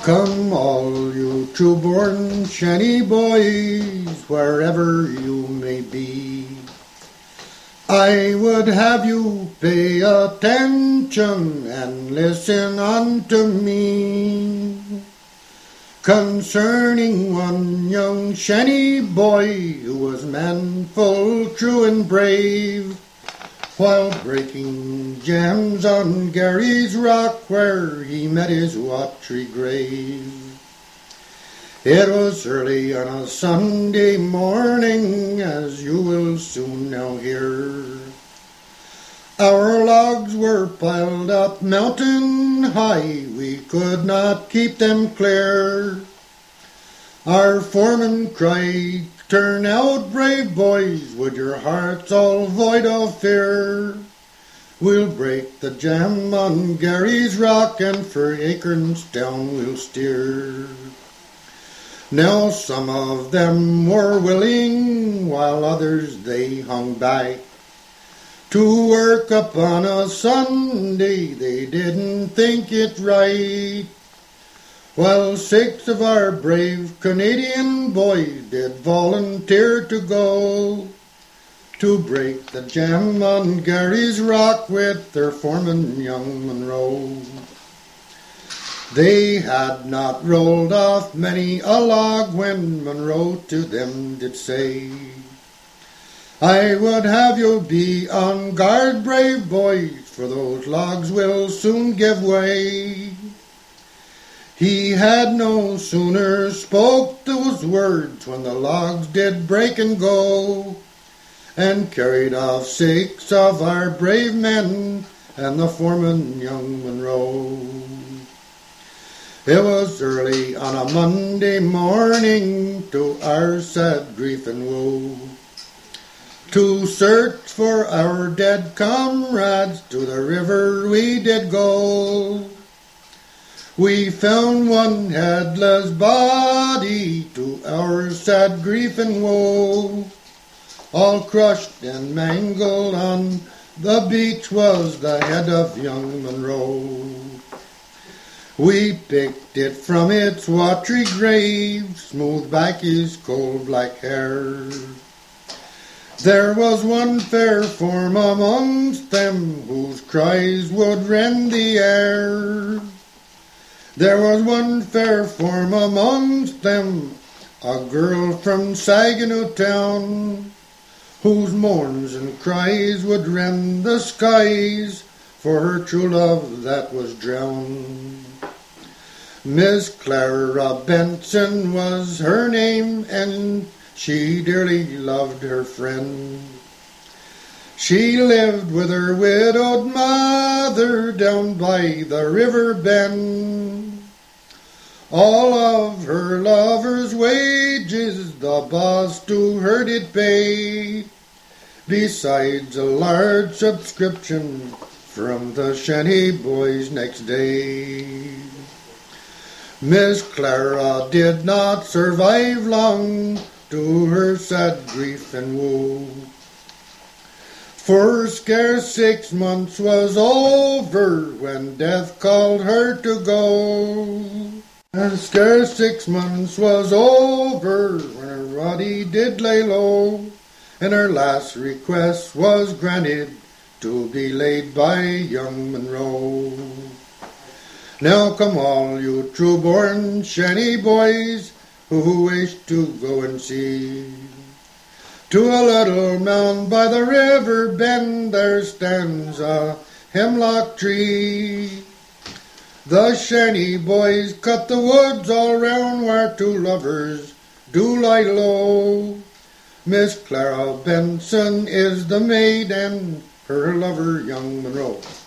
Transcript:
Come all you true-born shanty boys, wherever you may be, I would have you pay attention and listen unto me concerning one young shanty boy who was manful, true and brave, while breaking gems on Gary's Rock where he met his watery grave. It was early on a Sunday morning, as you will soon now hear. Our logs were piled up mountain high, we could not keep them clear. Our foreman cried, "Turn out, brave boys, with your hearts all void of fear. We'll break the jam on Gary's Rock, and for Acorns down we'll steer." Now some of them were willing, while others they hung back. To work upon a Sunday, they didn't think it right. While 6 of our brave Canadian boys did volunteer to go to break the jam on Gary's Rock with their foreman, young Monroe. They had not rolled off many a log when Monroe to them did say, "I would have you be on guard, brave boys, for those logs will soon give way." He had no sooner spoke those words when the logs did break and go, and carried off 6 of our brave men and the foreman, young Monroe. It was early on a Monday morning, to our sad grief and woe, to search for our dead comrades, to the river we did go. We found one headless body, to our sad grief and woe. All crushed and mangled on the beach was the head of young Monroe. We picked it from its watery grave, smoothed back his coal black hair. There was one fair form amongst them, whose cries would rend the air. There was one fair form amongst them, a girl from Saginaw town, whose moans and cries would rend the skies for her true love that was drowned. Miss Clara Benson was her name, and she dearly loved her friend. She lived with her widowed mother down by the river bend. All of her lover's wages the boss to her did pay, besides a large subscription from the shanty boys next day. Miss Clara did not survive long to her sad grief and woe, for scarce 6 months was over when death called her to go. And scarce 6 months was over when her body did lay low, and her last request was granted, to be laid by young Monroe. Now come all you true-born shanty boys who wish to go and see. To a little mound by the river bend there stands a hemlock tree. The shanty boys cut the woods all round where 2 lovers do lie low. Miss Clara Benson is the maid and her lover young Monroe.